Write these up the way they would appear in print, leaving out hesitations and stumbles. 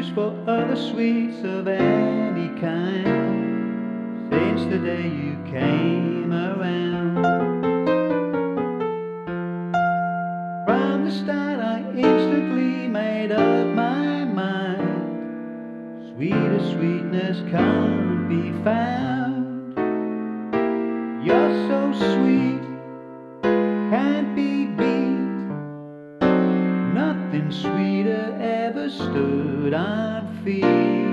use for other sweets of any kind since the day you came around. From the start I instantly made up my mind. Sweeter sweetness can't be found. You're so sweet, can't be beat. Nothing sweeter ever stood on feet.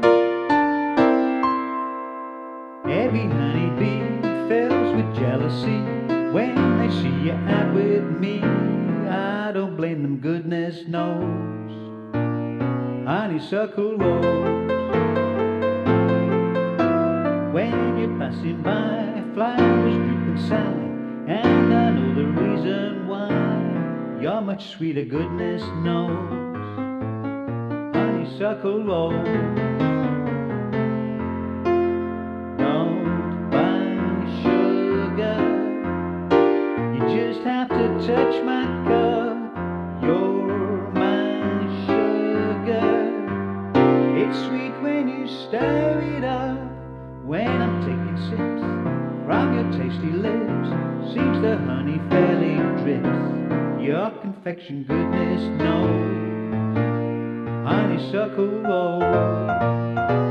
Every honeybee fills with jealousy when they see you out with me. I don't blame them, goodness knows. Honeysuckle rose. When you're passing by, flowers droop and sigh, and I know the reason why. You're much sweeter, goodness knows. Honeysuckle rose. Don't buy sugar, you just have to touch my cup. You're my sugar. It's sweet when you stir it up. When I'm taking sips from your tasty lips, seems the honey fairly drips. Your confection, goodness knows. Honeysuckle rose.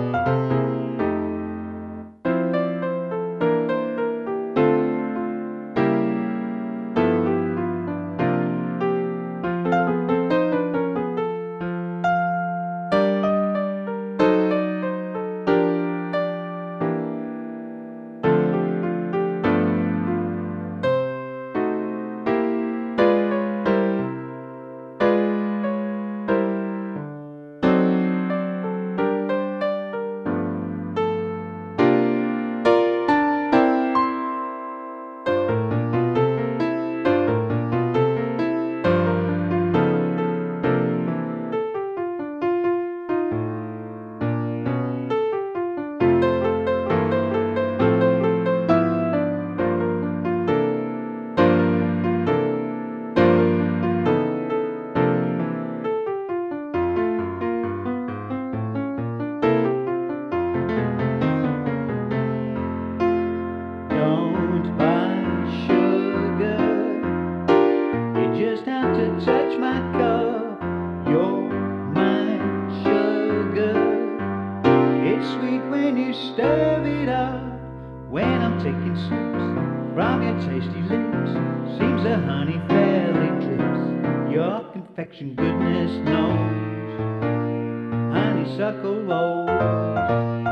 Just have to touch my cup. You're my sugar. It's sweet when you stir it up. When I'm taking sips from your tasty lips, seems the honey fairly drips. Your confection, goodness knows. Honeysuckle rose.